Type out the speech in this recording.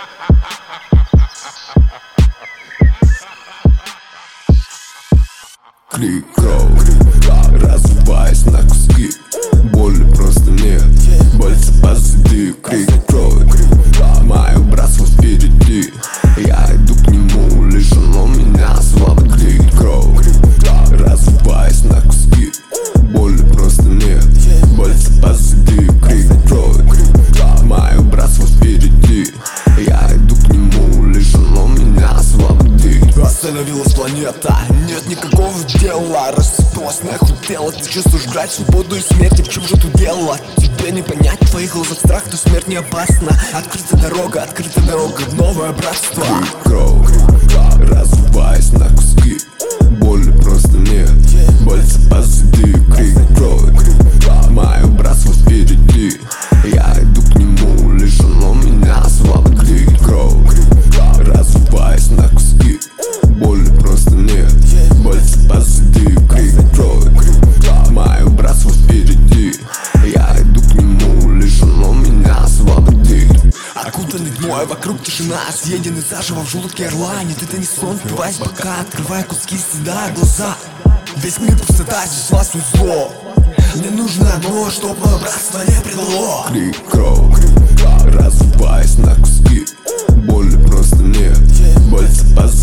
Крик, кровь, разрываясь на куски. Боли просто нет, больше позади. Крик, кровь, мое братство впереди. Я иду к нему, лишено меня слабо. Крик, кровь, разрываясь на куски. Боли просто нет, больше позади. Крик, кровь, мое братство впереди. Я иду к нему, лишено меня слабо. Остановилась планета, нет никакого дела. Рассыпалась нахуй тело, ты чувствуешь грань, свободу и смерти. В чем же тут дело? Тебе не понять, в твоих глазах страх, то смерть не опасна. Открыта дорога в новое братство. Кровь, разрываясь на куски. Боли просто нет, больше позади. Крик, кровь, мое братство впереди. Я иду к нему, лишено меня слабо. Крик, кровь, разрываясь на куски. Боли просто нет, больше позади. Крик, кровь, мое братство впереди. Я иду к нему, лишено меня свободы. Окутанный тьмой, вокруг тишина, съеденный заживо в желудке орла. Нет, это не сон, впиваясь в бока, открывая куски стыда, глаза. Весь мир пустота, здесь властвует зло. Мне нужно одно, чтоб мое братство не предало. Крик, кровь, разрываясь на куски. Боли просто нет, больше позади.